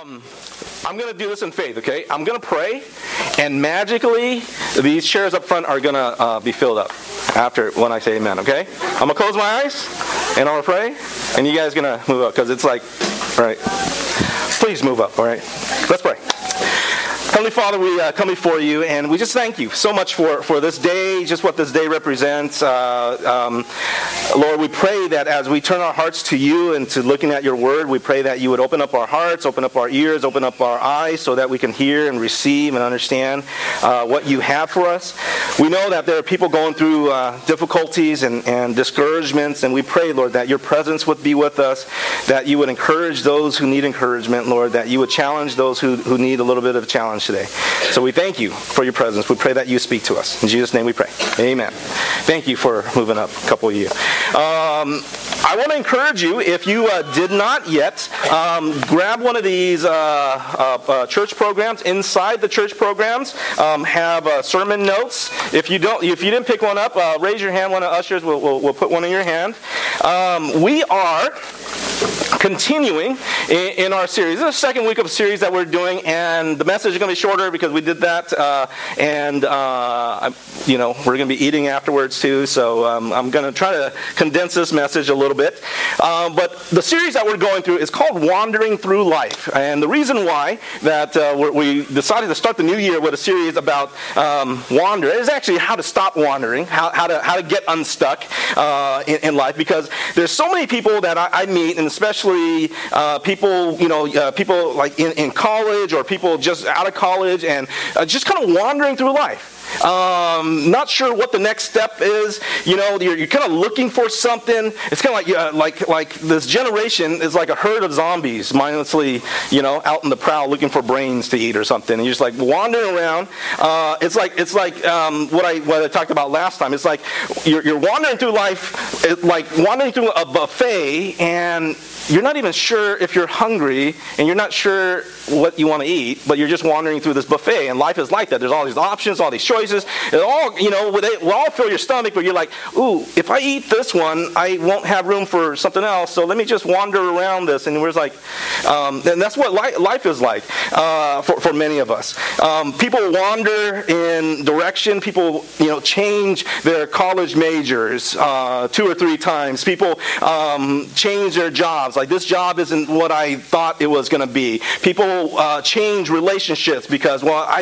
I'm going to do this in faith, okay? I'm going to pray, and magically, these chairs up front are going to be filled up after when I say amen, okay? I'm going to close my eyes, and I'm going to pray, and you guys are going to move up, because it's like, all right, please move up, all right? Let's pray. Heavenly Father, we come before you, and we just thank you so much for this day, just what this day represents. Lord, we pray that as we turn our hearts to you and to looking at your word, we pray that you would open up our hearts, open up our ears, open up our eyes so that we can hear and receive and understand what you have for us. We know that there are people going through difficulties and discouragements, and we pray, Lord, that your presence would be with us, that you would encourage those who need encouragement, Lord, that you would challenge those who need a little bit of challenge today. So we thank you for your presence. We pray that you speak to us. In Jesus' name we pray. Amen. Thank you for moving up, a couple of you. I want to encourage you, if you did not yet, grab one of these church programs. Inside the church programs have sermon notes. If you didn't pick one up, raise your hand. One of the ushers will put one in your hand. We are continuing in our series. This is the second week of a series that we're doing, and the message is going to be shorter because we did that, and we're going to be eating afterwards too, so I'm going to try to condense this message a little bit. But the series that we're going through is called Wandering Through Life, and the reason why that we decided to start the new year with a series about wander is actually how to stop wandering, how to get unstuck in life, because there's so many people that I meet, and especially people like in college or people just out of college and just kind of wandering through life. Not sure what the next step is. You're kind of looking for something. It's kind of like this generation is like a herd of zombies, mindlessly, out in the prowl looking for brains to eat or something. And you're just like wandering around. It's like what I talked about last time. It's like you're wandering through life, like wandering through a buffet, and you're not even sure if you're hungry, and you're not sure what you want to eat, but you're just wandering through this buffet, and life is like that. There's all these options, all these choices. It all, will all fill your stomach, but you're like, ooh, if I eat this one, I won't have room for something else, so let me just wander around this. And we're like, and that's what life is like for many of us. People wander in direction. People, change their college majors 2 or 3 times. People change their jobs. Like, this job isn't what I thought it was going to be. People change relationships because,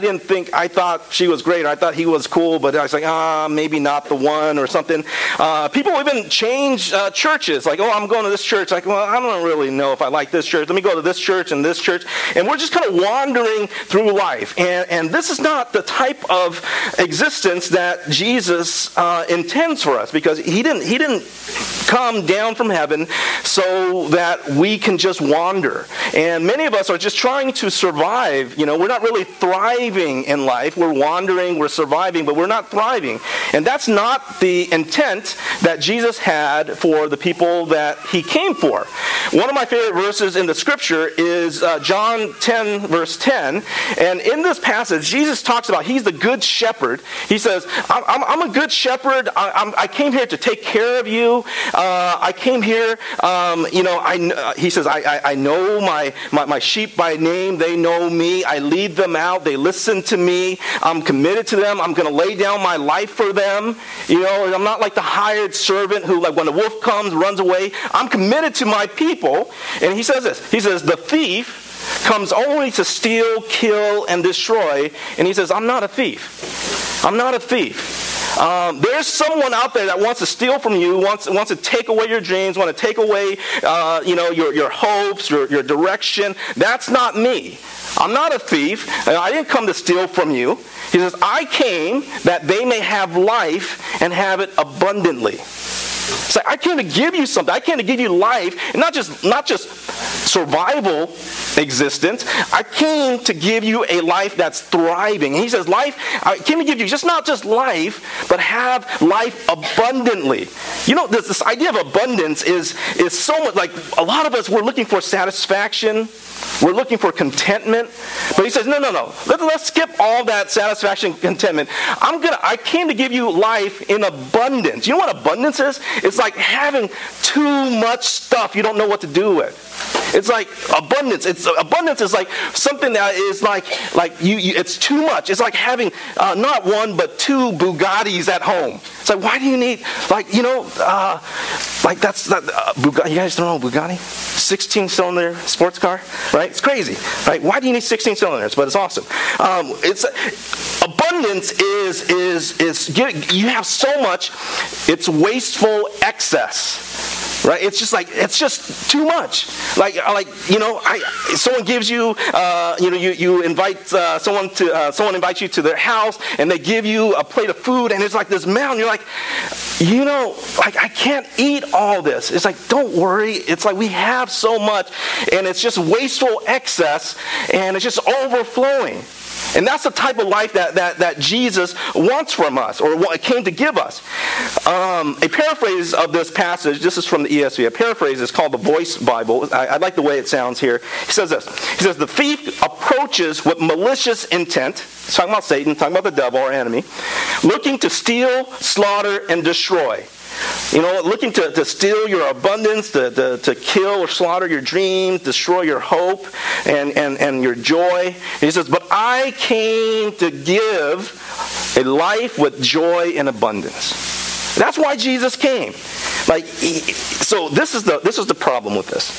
I thought she was great, or I thought he was cool, but I was like, maybe not the one or something. People even change churches. Like, I'm going to this church. Like, I don't really know if I like this church. Let me go to this church and this church. And we're just kind of wandering through life. And this is not the type of existence that Jesus intends for us, because he didn't come down from heaven so that we can just wander. And many of us are just trying to survive. We're not really thriving in life. We're wandering, we're surviving, but we're not thriving. And that's not the intent that Jesus had for the people that he came for. One of my favorite verses in the scripture is John 10, verse 10. And in this passage, Jesus talks about he's the good shepherd. He says, I'm a good shepherd. I came here to take care of you. I came here, he says, I know my sheep by name. They know me. I lead them out. They listen to me. I'm committed to them. I'm going to lay down my life for them. I'm not like the hired servant who, like, when the wolf comes, runs away. I'm committed to my people. And he says this. He says, the thief comes only to steal, kill, and destroy. And he says, I'm not a thief. I'm not a thief. There's someone out there that wants to steal from you, wants to take away your dreams, want to take away, your hopes, your direction. That's not me. I'm not a thief. I didn't come to steal from you. He says, I came that they may have life and have it abundantly. It's like, I came to give you something. I came to give you life, and not just survival existence. I came to give you a life that's thriving. And he says, I came to give you not just life, but have life abundantly. This idea of abundance is so much, like, a lot of us, we're looking for satisfaction. We're looking for contentment. But he says, no. Let's skip all that satisfaction, contentment. I came to give you life in abundance. You know what abundance is? It's like having too much stuff you don't know what to do with. It's like abundance. Abundance is like something that is like you it's too much. It's like having not one but two Bugattis at home. It's like, why do you need, like, like that's not, Bugatti, you guys don't know Bugatti? 16-cylinder sports car, right? It's crazy, right? Why do you need 16 cylinders? But it's awesome. Abundance is you have so much, it's wasteful excess. Right? It's just too much. Someone gives you, you invite someone invites you to their house, and they give you a plate of food, and it's like this mountain. You're like, I can't eat all this. It's like, don't worry. It's like we have so much, and it's just wasteful excess, and it's just overflowing. And that's the type of life that Jesus wants from us, or what came to give us. A paraphrase of this passage, this is from the ESV, a paraphrase is called the Voice Bible. I like the way it sounds here. He says this. He says, the thief approaches with malicious intent. He's talking about Satan, talking about the devil, our enemy, looking to steal, slaughter, and destroy. Looking to steal your abundance, to kill or slaughter your dreams, destroy your hope and your joy. He says, but I came to give a life with joy and abundance. That's why Jesus came. So this is the problem with this.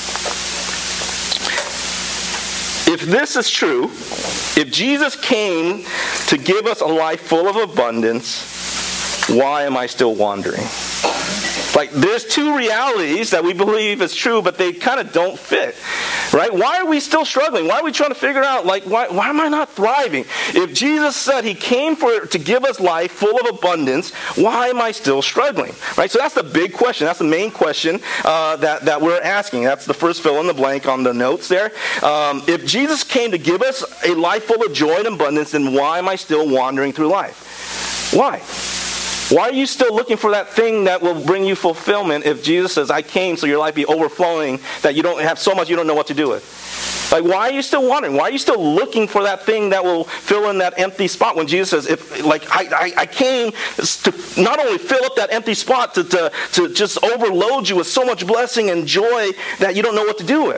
If this is true, if Jesus came to give us a life full of abundance, why am I still wandering? There's two realities that we believe is true, but they kind of don't fit, right? Why are we still struggling? Why are we trying to figure out, why am I not thriving? If Jesus said He came to give us life full of abundance, why am I still struggling, right? So that's the big question. That's the main question that we're asking. That's the first fill in the blank on the notes there. If Jesus came to give us a life full of joy and abundance, then why am I still wandering through life? Why? Why are you still looking for that thing that will bring you fulfillment if Jesus says, I came so your life be overflowing, that you don't have so much you don't know what to do with? Why are you still wondering? Why are you still looking for that thing that will fill in that empty spot when Jesus says, I came to not only fill up that empty spot, to just overload you with so much blessing and joy that you don't know what to do with?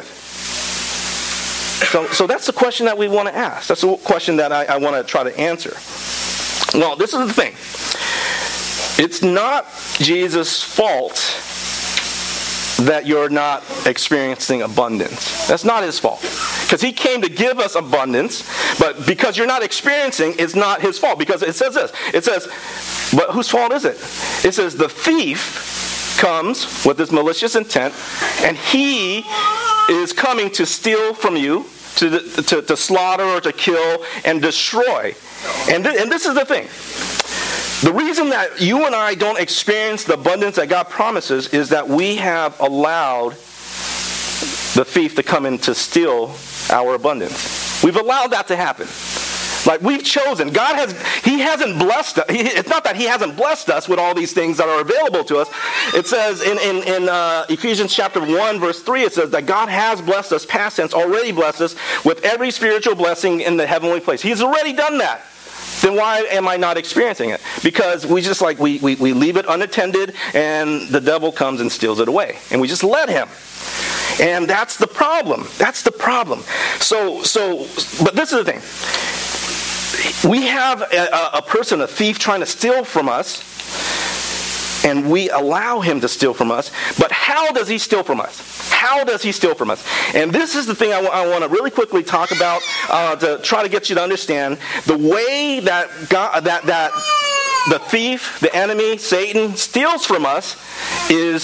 So that's the question that we want to ask. That's the question that I want to try to answer. Well, this is the thing. It's not Jesus' fault that you're not experiencing abundance. That's not His fault. Because He came to give us abundance, but because you're not experiencing, it's not His fault. Because it says this. It says, but whose fault is it? It says the thief comes with this malicious intent, and he is coming to steal from you, to slaughter or to kill and destroy. And this is the thing. The reason that you and I don't experience the abundance that God promises is that we have allowed the thief to come in to steal our abundance. We've allowed that to happen. We've chosen. He hasn't blessed us. It's not that He hasn't blessed us with all these things that are available to us. It says in Ephesians chapter 1, verse 3, it says that God has blessed us, past tense, already blessed us with every spiritual blessing in the heavenly place. He's already done that. Then why am I not experiencing it? Because we just we leave it unattended, and the devil comes and steals it away. And we just let him. And that's the problem. That's the problem. But this is the thing. We have a person, a thief, trying to steal from us, and we allow him to steal from us. But how does he steal from us? How does he steal from us? And this is the thing I want to really quickly talk about to try to get you to understand the way that that the thief, the enemy, Satan, steals from us is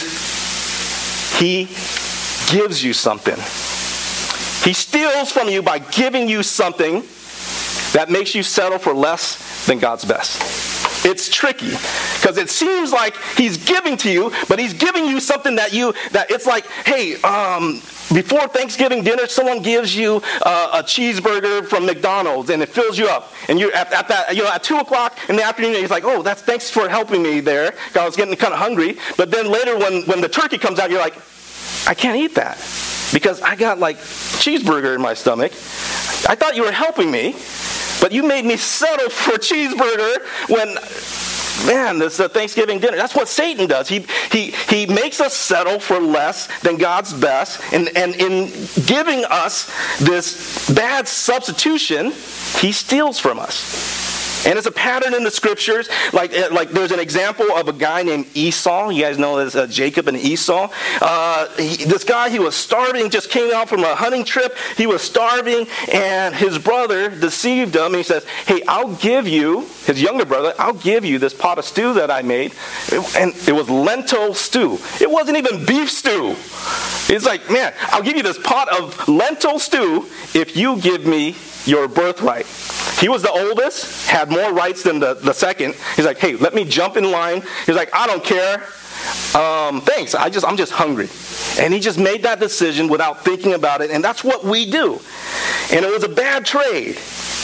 he gives you something. He steals from you by giving you something that makes you settle for less than God's best. It's tricky because it seems like he's giving to you, but he's giving you something that it's like, hey, before Thanksgiving dinner, someone gives you a cheeseburger from McDonald's and it fills you up. And you're at 2:00 in the afternoon, he's like, oh, thanks for helping me there. I was getting kind of hungry. But then later when the turkey comes out, you're like, I can't eat that because I got cheeseburger in my stomach. I thought you were helping me. But you made me settle for a cheeseburger when man, this is a Thanksgiving dinner. That's what Satan does. He makes us settle for less than God's best. And in giving us this bad substitution, he steals from us. And it's a pattern in the scriptures. Like there's an example of a guy named Esau. You guys know this, Jacob and Esau. This guy, he was starving, just came out from a hunting trip. He was starving, and his brother deceived him. And he says, hey, I'll give you, his younger brother, I'll give you this pot of stew that I made. And it was lentil stew. It wasn't even beef stew. It's like, man, I'll give you this pot of lentil stew if you give me your birthright. He was the oldest, had more rights than the second. He's like, hey, let me jump in line. He's like, I don't care. Thanks, I'm just hungry. And he just made that decision without thinking about it. And that's what we do. And it was a bad trade.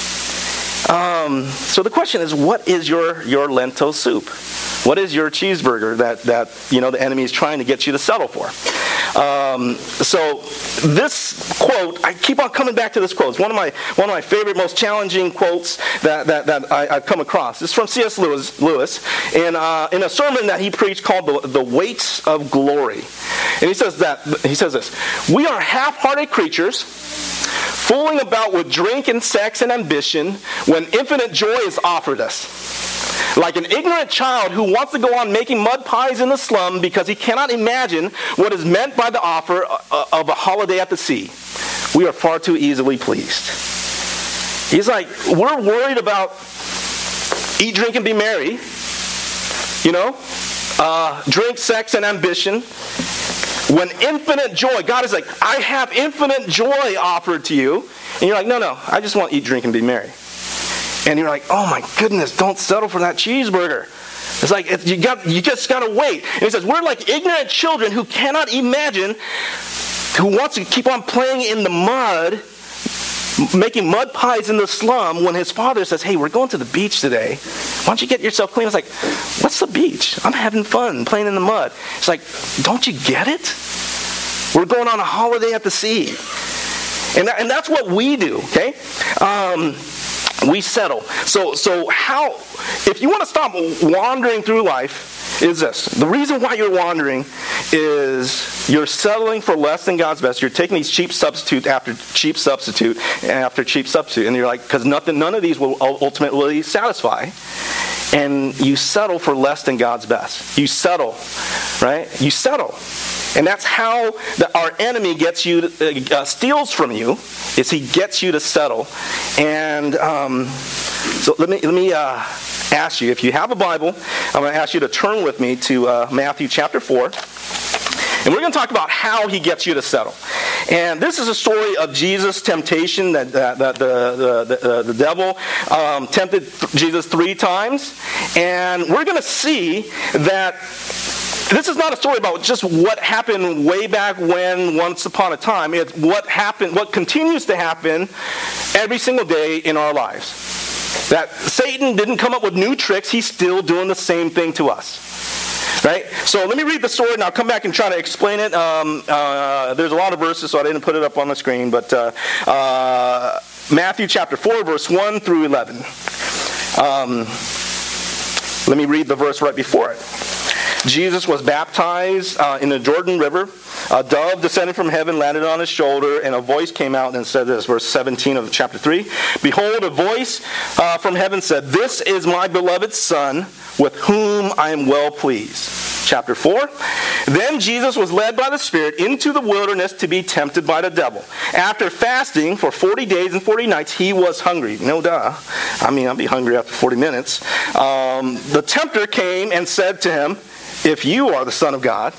So the question is, what is your lentil soup? What is your cheeseburger that the enemy is trying to get you to settle for? So this quote, I keep on coming back to this quote. It's one of my favorite, most challenging quotes that I've come across. It's from C.S. Lewis in a sermon that he preached called "The Weights of Glory," and he says this: "We are half-hearted creatures, fooling about with drink and sex and ambition, when infinite joy is offered us. Like an ignorant child who wants to go on making mud pies in the slum because he cannot imagine what is meant by the offer of a holiday at the sea. We are far too easily pleased." He's like, we're worried about eat, drink, and be merry. Drink, sex, and ambition. When infinite joy, God is like, I have infinite joy offered to you. And you're like, no, I just want to eat, drink, and be merry. And you're like, oh my goodness, don't settle for that cheeseburger. It's like, you just got to wait. And he says, we're like ignorant children who cannot imagine, who wants to keep on playing in the mud, making mud pies in the slum, when his father says, hey, we're going to the beach today. Why don't you get yourself clean? It's like, what's the beach? I'm having fun playing in the mud. It's like, don't you get it? We're going on a holiday at the sea. And that's what we do, okay? We settle. So how, if you want to stop wandering through life, is this. The reason why you're wandering is you're settling for less than God's best. You're taking these cheap substitute after cheap substitute after cheap substitute. And you're like, because none of these will ultimately satisfy. And you settle for less than God's best. You settle, right? You settle. And that's how our enemy gets you, steals from you, is he gets you to settle. And so let me ask you, if you have a Bible, I'm going to ask you to turn with me to Matthew chapter 4. And we're going to talk about how he gets you to settle. And this is a story of Jesus' temptation, that the devil tempted Jesus 3 times. And we're going to see that this is not a story about just what happened way back when, once upon a time. It's what happened, what continues to happen every single day in our lives. That Satan didn't come up with new tricks. He's still doing the same thing to us. Right? So let me read the story, and I'll come back and try to explain it. There's a lot of verses, so I didn't put it up on the screen. But Matthew chapter 4, verse 1 through 11. Let me read the verse right before it. Jesus was baptized in the Jordan River. A dove descended from heaven, landed on his shoulder, and a voice came out and said this, verse 17 of chapter 3. Behold, a voice from heaven said, "This is my beloved Son, with whom I am well pleased." Chapter 4. Then Jesus was led by the Spirit into the wilderness to be tempted by the devil. After fasting for 40 days and 40 nights, he was hungry. No duh. I mean, I'll be hungry after 40 minutes. The tempter came and said to him, if you are the Son of God,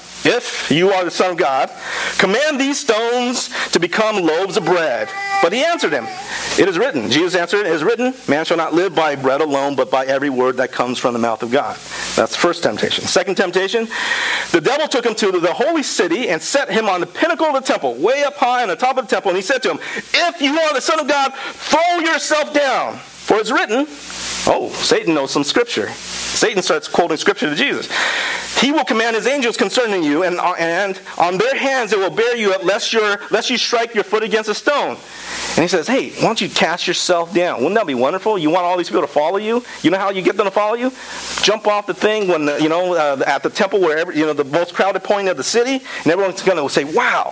command these stones to become loaves of bread. But he answered him, it is written, Jesus answered, it is written, man shall not live by bread alone, but by every word that comes from the mouth of God. That's the first temptation. Second temptation, the devil took him to the holy city and set him on the pinnacle of the temple, way up high on the top of the temple, and he said to him, if you are the Son of God, throw yourself down, for it's written. Oh, Satan knows some scripture. Satan starts quoting scripture to Jesus. He will command his angels concerning you, and on their hands they will bear you up, lest you strike your foot against a stone. And he says, hey, why don't you cast yourself down? Wouldn't that be wonderful? You want all these people to follow you? You know how you get them to follow you? Jump off the thing when at the temple, wherever, the most crowded point of the city, and everyone's going to say, wow.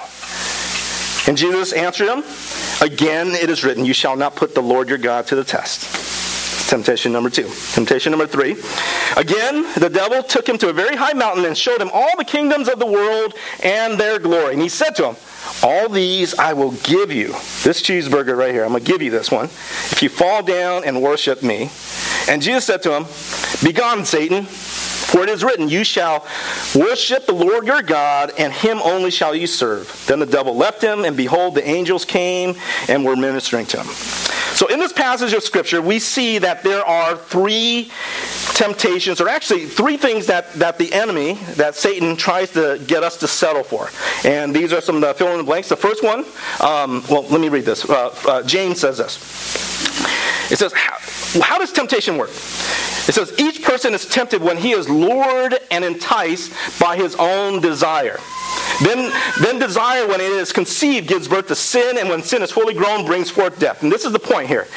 And Jesus answered him, again it is written, you shall not put the Lord your God to the test. Temptation number 2. Temptation number 3. Again, the devil took him to a very high mountain and showed him all the kingdoms of the world and their glory. And he said to him, all these I will give you. This cheeseburger right here, I'm going to give you this one, if you fall down and worship me. And Jesus said to him, begone, Satan, for it is written, you shall worship the Lord your God, and him only shall you serve. Then the devil left him, and behold, the angels came and were ministering to him. So in this passage of Scripture, we see that there are 3 temptations, or actually 3 things that the enemy, that Satan tries to get us to settle for. And these are some of the fill in the blanks. The first one, let me read this. James says this. It says, how does temptation work? It says, each person is tempted when he is lured and enticed by his own desire. Then desire, when it is conceived, gives birth to sin, and when sin is fully grown, brings forth death. And this is the point here.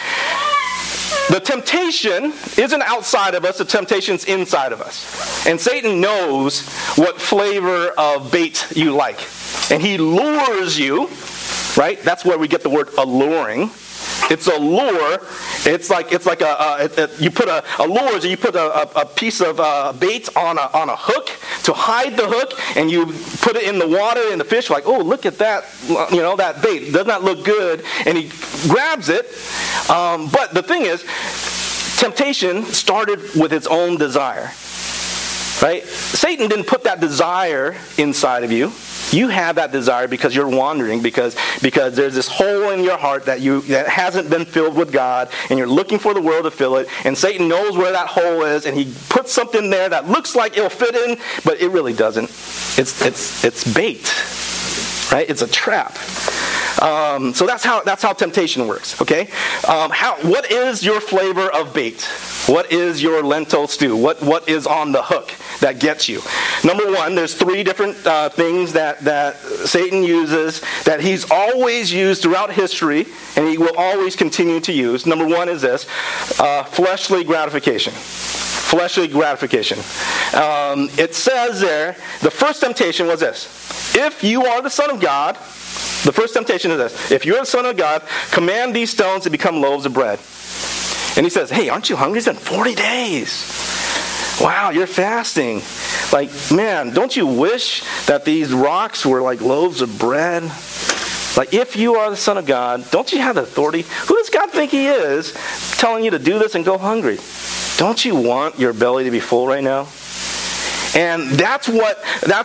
The temptation isn't outside of us, the temptation's inside of us. And Satan knows what flavor of bait you like. And he lures you, right? That's where we get the word alluring. It's a lure. It's like you put a lure, you put a piece of bait on a hook to hide the hook, and you put it in the water, and the fish like, oh, look at that, that bait. It does not look good, and he grabs it. But the thing is, temptation started with its own desire, right? Satan didn't put that desire inside of you. You have that desire because you're wandering, because there's this hole in your heart that hasn't been filled with God, and you're looking for the world to fill it, and Satan knows where that hole is, and he puts something there that looks like it'll fit in, but it really doesn't. It's bait, right? It's a trap. So that's how temptation works. Okay, what is your flavor of bait? What is your lentil stew? What is on the hook that gets you? Number 1, there's 3 different things that Satan uses, that he's always used throughout history, and he will always continue to use. Number 1 is this: fleshly gratification. Fleshly gratification. It says there, the first temptation was this: if you are the Son of God. The first temptation is this: if you're the Son of God, command these stones to become loaves of bread. And he says, hey, aren't you hungry? It's been 40 days. Wow, you're fasting. Like, man, don't you wish that these rocks were like loaves of bread? Like, if you are the Son of God, don't you have the authority? Who does God think he is, telling you to do this and go hungry? Don't you want your belly to be full right now? And that's what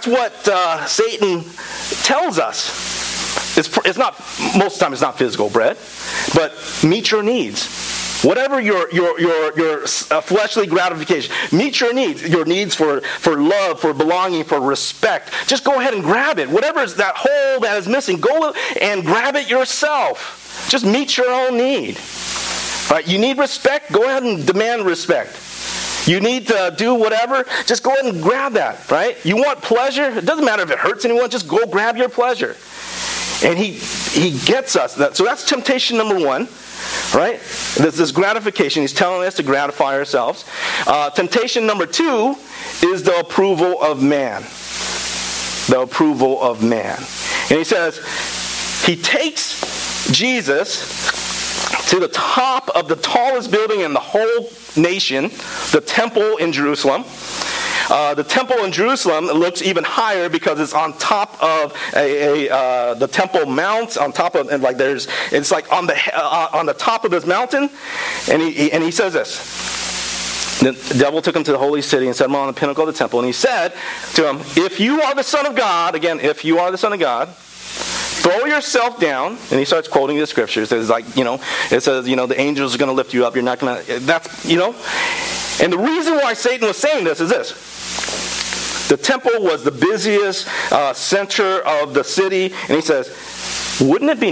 Satan tells us. It's not, most of the time it's not physical bread, but meet your needs. Whatever your fleshly gratification, meet your needs for love, for belonging, for respect. Just go ahead and grab it. Whatever is that hole that is missing, go and grab it yourself. Just meet your own need. All right, you need respect, go ahead and demand respect. You need to do whatever, just go ahead and grab that, right? You want pleasure? It doesn't matter if it hurts anyone, just go grab your pleasure. And he gets us. So that's temptation number 1, right? This gratification. He's telling us to gratify ourselves. Temptation number 2 is the approval of man. The approval of man. And he says, he takes Jesus to the top of the tallest building in the whole nation, the temple in Jerusalem. The temple in Jerusalem looks even higher because it's on top of the Temple Mount. On top of, and like it's like on the top of this mountain, and he says this: the devil took him to the holy city and set him on the pinnacle of the temple, and he said to him, "If you are the Son of God," again, if you are the Son of God, throw yourself down. And he starts quoting the scriptures. It's like, it says, the angels are going to lift you up. You're not going to. That's. And the reason why Satan was saying this is this. The temple was the busiest center of the city. And he says, wouldn't it be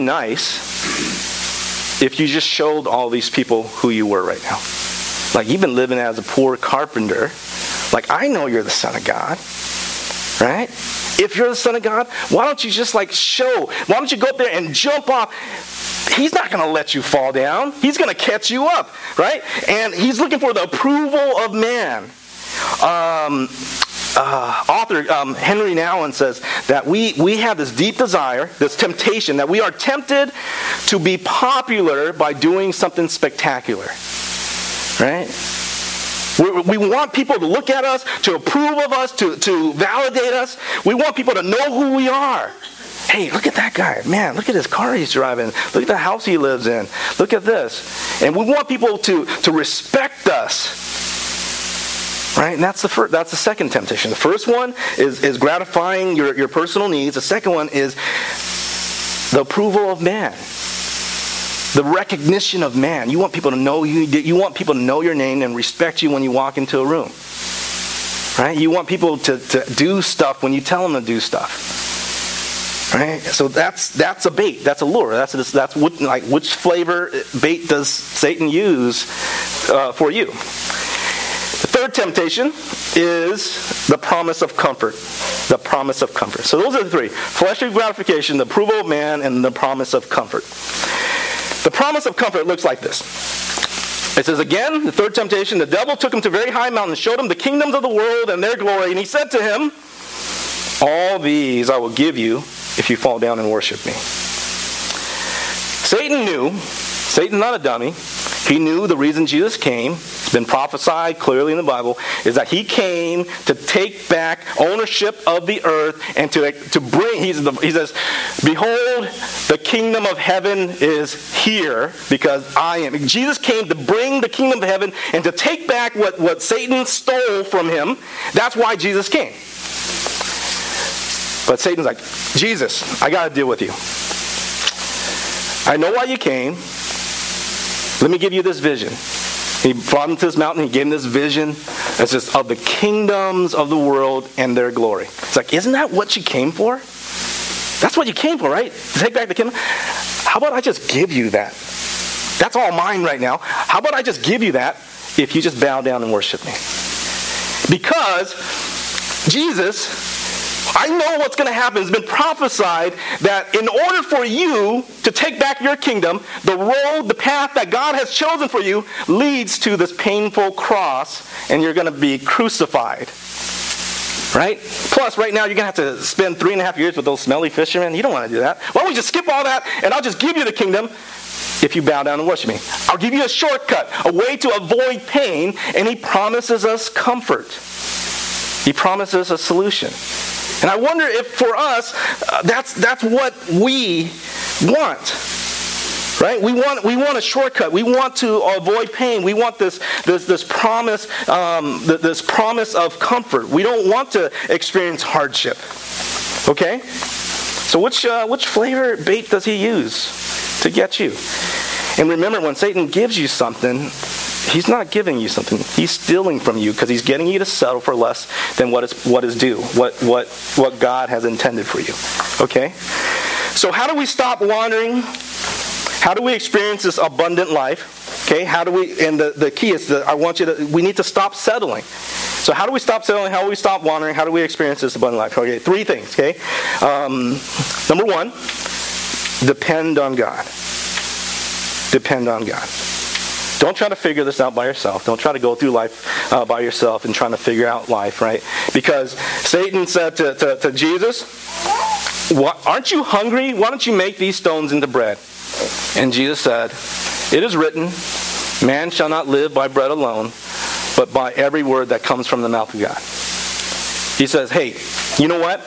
nice if you just showed all these people who you were right now? Like, you've been living as a poor carpenter. Like, I know you're the Son of God. Right? if you're the Son of God, why don't you just why don't you go up there and jump off? He's not going to let you fall down. He's going to catch you up, right? And he's looking for the approval of man. Author Henry Nouwen says that we have this deep desire, this temptation, that we are tempted to be popular by doing something spectacular, right? We want people to look at us, to approve of us, to validate us. We want people to know who we are. Hey, look at that guy. Man, look at his car he's driving. Look at the house he lives in. Look at this. And we want people to respect us. Right? And that's the second temptation. The first one is gratifying your personal needs. The second one is the approval of man. The recognition of man. You want people to know you. You want people to know your name and respect you when you walk into a room. Right? You want people to do stuff when you tell them to do stuff. Right? So that's a bait. That's a lure. That's which flavor bait does Satan use for you? The third temptation is the promise of comfort. The promise of comfort. So those are the three: fleshly gratification, the approval of man, and the promise of comfort. The promise of comfort looks like this. It says again, the third temptation: the devil took him to a very high mountain, showed him the kingdoms of the world and their glory, and he said to him, "All these I will give you if you fall down and worship me." Satan's not a dummy. He knew the reason Jesus came, it's been prophesied clearly in the Bible, is that he came to take back ownership of the earth and to bring, he says, "Behold, the kingdom of heaven is here because I am." Jesus came to bring the kingdom of heaven and to take back what Satan stole from him. That's why Jesus came. But Satan's like, "Jesus, I got to deal with you. I know why you came. Let me give you this vision." He brought him to this mountain. He gave him this vision. It's just of the kingdoms of the world and their glory. It's like, isn't that what you came for? That's what you came for, right? To take back the kingdom. How about I just give you that? That's all mine right now. How about I just give you that if you just bow down and worship me? Because Jesus, I know what's going to happen. It's been prophesied that in order for you to take back your kingdom, the road, the path that God has chosen for you leads to this painful cross, and you're going to be crucified. Right? Plus, right now, you're going to have to spend 3.5 years with those smelly fishermen. You don't want to do that. Why don't we just skip all that, and I'll just give you the kingdom if you bow down and worship me. I'll give you a shortcut, a way to avoid pain, and he promises us comfort. He promises a solution. And I wonder if for us, that's what we want, right? We want a shortcut. We want to avoid pain. We want this promise, this promise of comfort. We don't want to experience hardship. Okay, so which flavor bait does he use to get you? And remember, when Satan gives you something, he's not giving you something. He's stealing from you because he's getting you to settle for less than what is due, what God has intended for you. Okay? So how do we stop wandering? How do we experience this abundant life? Okay? How do we? And the key is that we need to stop settling. So how do we stop settling? How do we stop wandering? How do we experience this abundant life? Okay, 3 things. Okay? Number 1, depend on God. Depend on God. Don't try to figure this out by yourself. Don't try to go through life by yourself and trying to figure out life, right? Because Satan said to Jesus, "Aren't you hungry? Why don't you make these stones into bread?" And Jesus said, "It is written, man shall not live by bread alone, but by every word that comes from the mouth of God." He says, hey, you know what?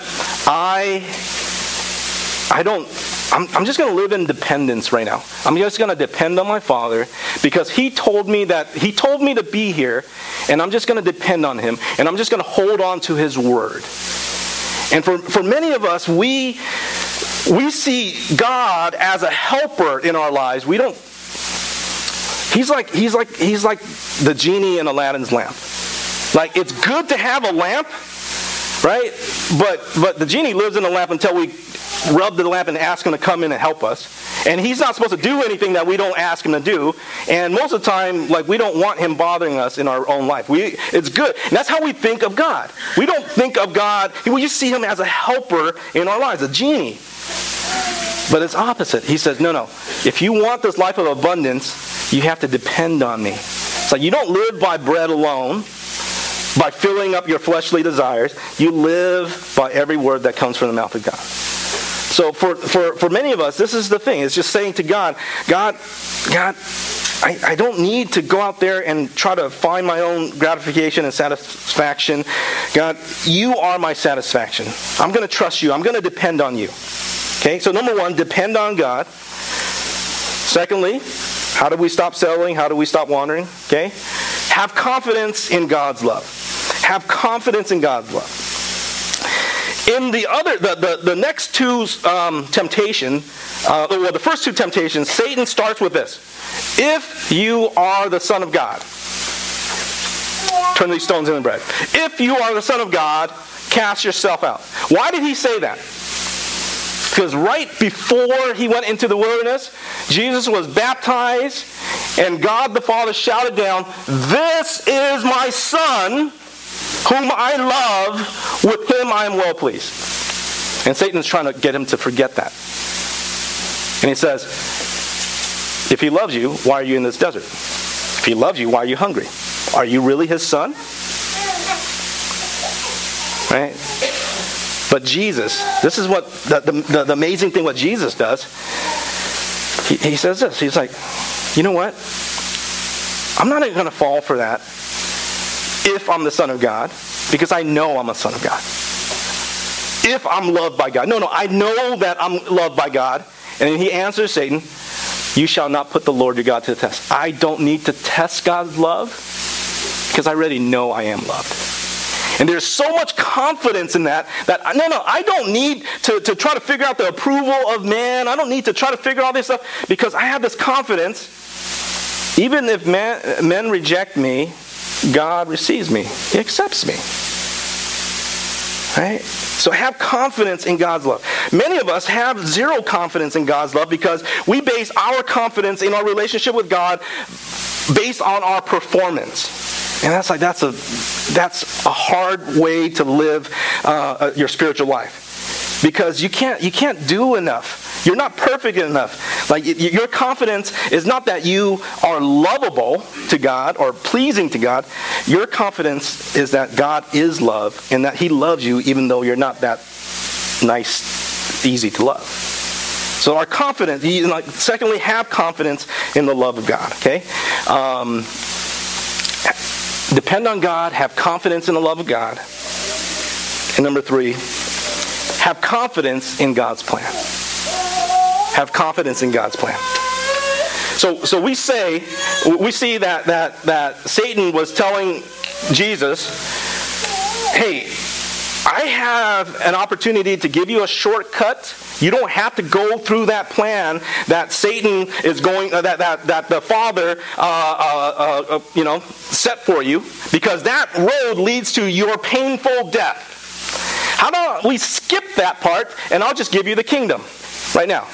I'm just going to live in dependence right now. I'm just going to depend on my Father because He told me to be here, and I'm just going to depend on Him, and I'm just going to hold on to His Word. And for many of us, we see God as a helper in our lives. We don't. He's like the genie in Aladdin's lamp. Like, it's good to have a lamp, right? But the genie lives in the lamp until we rub the lamp and ask him to come in and help us. And he's not supposed to do anything that we don't ask him to do. And most of the time, like, we don't want him bothering us in our own life. It's good. And that's how we think of God. We don't think of God, we just see him as a helper in our lives, a genie. But it's opposite. He says, no. If you want this life of abundance, you have to depend on me. So you don't live by bread alone, by filling up your fleshly desires. You live by every word that comes from the mouth of God. So for many of us, this is the thing. It's just saying to God, I don't need to go out there and try to find my own gratification and satisfaction. God, you are my satisfaction. I'm going to trust you. I'm going to depend on you. Okay, so number one, depend on God. Secondly, how do we stop settling? How do we stop wandering? Okay, have confidence in God's love. Have confidence in God's love. In the next two temptations, the first two temptations, Satan starts with this: if you are the Son of God, turn these stones into bread. If you are the Son of God, cast yourself out. Why did he say that? Because right before he went into the wilderness, Jesus was baptized, and God the Father shouted down, "This is my Son, whom I love, with him I am well pleased." And Satan is trying to get him to forget that. And he says, if he loves you, why are you in this desert? If he loves you, why are you hungry? Are you really his son? Right? But Jesus, this is what the amazing thing what Jesus does. He says this. He's like, you know what? I'm not going to fall for that if I'm the Son of God, because I know I'm a son of God. If I'm loved by God. No, I know that I'm loved by God. And then he answers Satan, you shall not put the Lord your God to the test. I don't need to test God's love, because I already know I am loved. And there's so much confidence in that I don't need to try to figure out the approval of man. I don't need to try to figure all this stuff, because I have this confidence. Even if men reject me, God receives me. He accepts me. Right? So have confidence in God's love. Many of us have zero confidence in God's love because we base our confidence in our relationship with God based on our performance. And that's a hard way to live your spiritual life. Because you can't do enough. You're not perfect enough. Like, your confidence is not that you are lovable to God or pleasing to God. Your confidence is that God is love and that he loves you even though you're not that nice, easy to love. So our confidence, secondly, have confidence in the love of God. Okay? Depend on God, have confidence in the love of God. And number three, have confidence in God's plan. Have confidence in God's plan. So we see that Satan was telling Jesus, hey, I have an opportunity to give you a shortcut. You don't have to go through that plan that Satan is going, that the Father, set for you, because that road leads to your painful death. How about we skip that part, and I'll just give you the kingdom right now.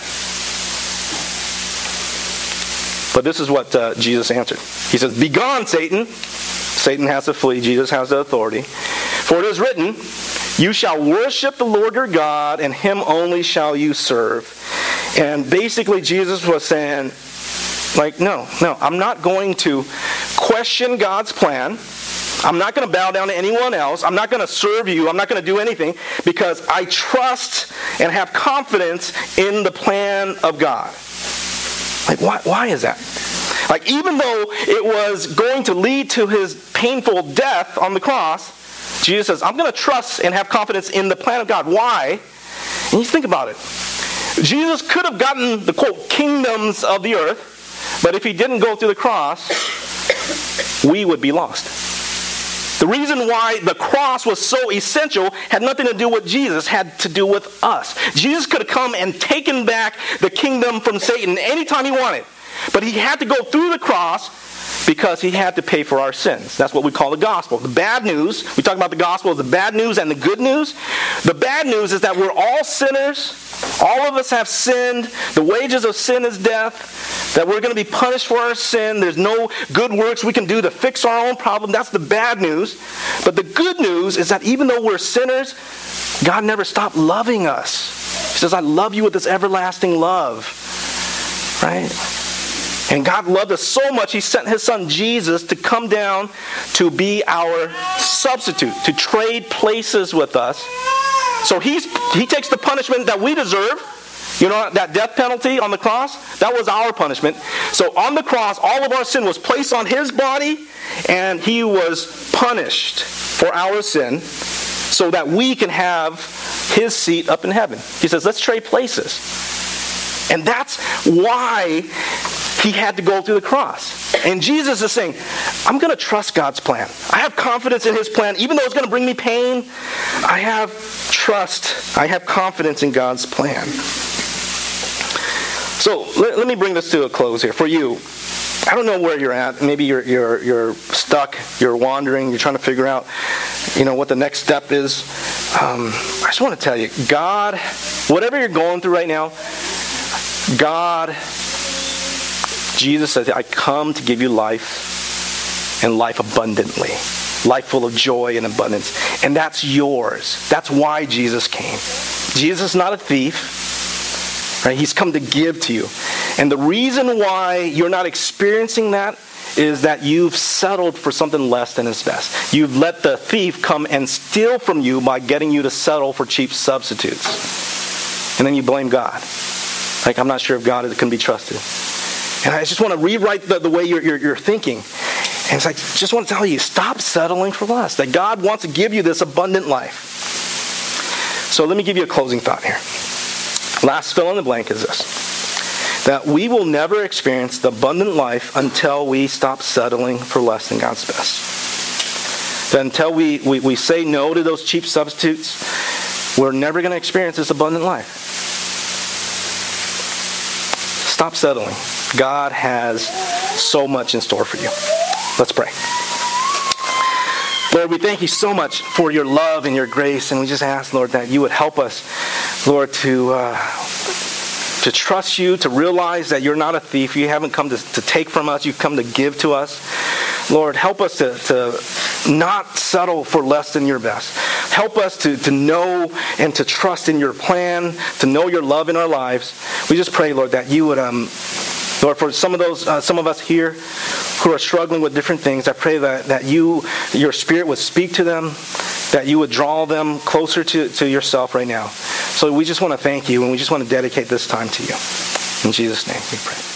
But this is what Jesus answered. He says, "Begone, Satan." Satan has to flee. Jesus has the authority. "For it is written, you shall worship the Lord your God, and him only shall you serve." And basically Jesus was saying, like, no, I'm not going to question God's plan. I'm not going to bow down to anyone else. I'm not going to serve you. I'm not going to do anything, because I trust and have confidence in the plan of God. Like, why is that? Like, even though it was going to lead to his painful death on the cross, Jesus says, I'm going to trust and have confidence in the plan of God. Why? And you think about it. Jesus could have gotten the, quote, kingdoms of the earth, but if he didn't go through the cross, we would be lost. The reason why the cross was so essential had nothing to do with Jesus, had to do with us. Jesus could have come and taken back the kingdom from Satan anytime he wanted. But he had to go through the cross because he had to pay for our sins. That's what we call the gospel. The bad news, we talk about the gospel as the bad news and the good news. The bad news is that we're all sinners All of us have sinned. The wages of sin is death. That we're going to be punished for our sin. There's no good works we can do to fix our own problem. That's the bad news. But the good news is that even though we're sinners, God never stopped loving us. He says, I love you with this everlasting love. Right? And God loved us so much, He sent His Son Jesus to come down to be our substitute, to trade places with us. So He takes the punishment that we deserve. You know, that death penalty on the cross, that was our punishment. So on the cross, all of our sin was placed on His body, and He was punished for our sin so that we can have His seat up in heaven. He says, let's trade places. And that's why He had to go through the cross. And Jesus is saying, I'm going to trust God's plan. I have confidence in His plan. Even though it's going to bring me pain, I have trust. I have confidence in God's plan. So let me bring this to a close here. For you, I don't know where you're at. Maybe you're stuck. You're wandering. You're trying to figure out, what the next step is. I just want to tell you, God, whatever you're going through right now, God, Jesus said, I come to give you life and life abundantly. Life full of joy and abundance. And that's yours. That's why Jesus came. Jesus is not a thief. Right? He's come to give to you. And the reason why you're not experiencing that is that you've settled for something less than His best. You've let the thief come and steal from you by getting you to settle for cheap substitutes. And then you blame God. Like, I'm not sure if God can be trusted. And I just want to rewrite the way you're thinking. And it's like, just want to tell you, stop settling for less. That God wants to give you this abundant life. So let me give you a closing thought here. Last fill in the blank is this. That we will never experience the abundant life until we stop settling for less than God's best. That until we say no to those cheap substitutes, we're never going to experience this abundant life. Stop settling. God has so much in store for you. Let's pray. Lord, we thank you so much for your love and your grace, and we just ask, Lord, that you would help us, Lord, to trust you, to realize that you're not a thief. You haven't come to take from us. You've come to give to us. Lord, help us to not settle for less than your best. Help us to know and to trust in your plan, to know your love in our lives. We just pray, Lord, that you would, Lord, for some of us here who are struggling with different things, I pray that your Spirit would speak to them, that you would draw them closer to yourself right now. So we just want to thank you, and we just want to dedicate this time to you. In Jesus' name we pray.